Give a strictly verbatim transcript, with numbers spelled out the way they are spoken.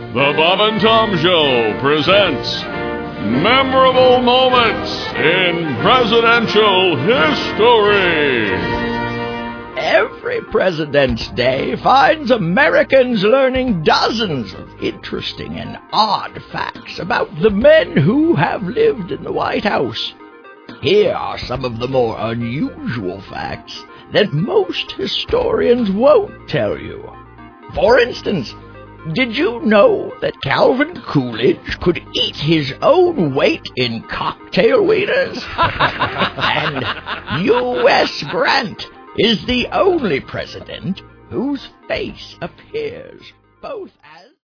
The Bob and Tom Show presents Memorable Moments in Presidential History. Every President's Day finds Americans learning dozens of interesting and odd facts about the men who have lived in the White House. Here are some of the more unusual facts that most historians won't tell you. For instance, did you know that Calvin Coolidge could eat his own weight in cocktail wieners? And U S Grant is the only president whose face appears both as